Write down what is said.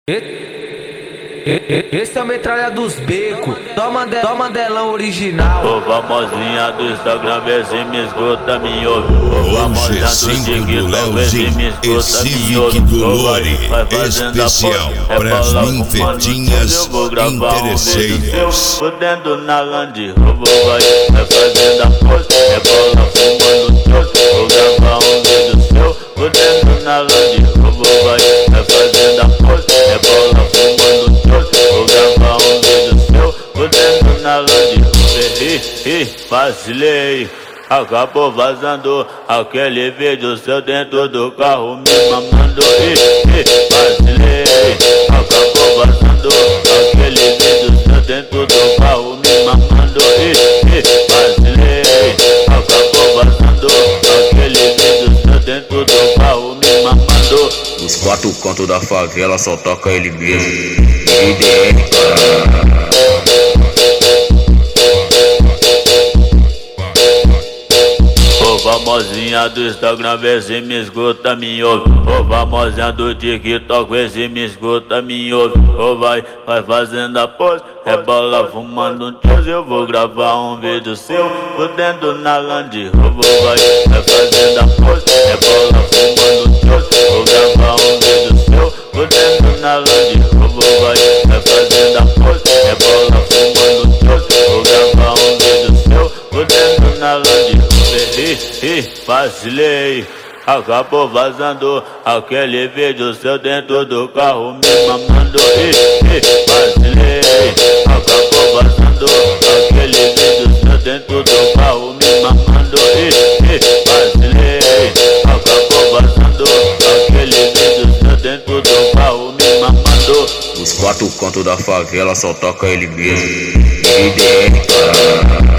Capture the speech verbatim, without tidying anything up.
Esse é o metralha dos becos, toma Mandelão original. Ô famosinha do Instagram, vê se me escuta, me ouve. Ô famosinha do TikTok, vê se me escuta, me ouve. Do Lore, especial pras ninfetinhas interesseiras. Fudendo na Land Rover, vai, vai fazendo a pose. É bola fumando troço, vou gravar um vídeo seu. Fudendo na Land Rover, vai, vai fazendo a pose. É bola fumando troço, vou gravar um vídeo seu. Fudendo na Land Rover, hi, hi, vacilei. Acabou vazando aquele vídeo seu dentro do carro me mamando. Hi, hi, vacilei. Acabou vazando aquele vídeo seu dentro do carro me mamando. Hi, hi, vacilei. Acabou vazando aquele vídeo seu dentro do carro me mamando. Os quatro cantos da favela só toca ele mesmo. I D R, cara. Famosinha do Instagram, vê se me escuta, me ouve. Ô famosinha do TikTok, vê se me escuta, me ouve. Ô vai, vai fazendo a pose, rebola fumando um tioso. Eu vou gravar um vídeo seu, fudendo na Land Rover, vai, vai fazendo a pose, rebola fumando um tioso. Vou gravar um vídeo seu, fudendo na Land Rover, vai, vai fazendo a pose, rebola fumando um tioso. Vou gravar um vídeo seu, fudendo na Land Rover. Hi, hi, vacilei. Acabou vazando aquele vídeo seu dentro do carro me mamando. Hi, hi, vacilei. Acabou vazando aquele vídeo seu dentro do carro me mamando. Hi, hi, vacilei. Acabou vazando aquele vídeo seu dentro do carro me mamando. Os quatro cantos da favela só toca ele mesmo. I D R, cara.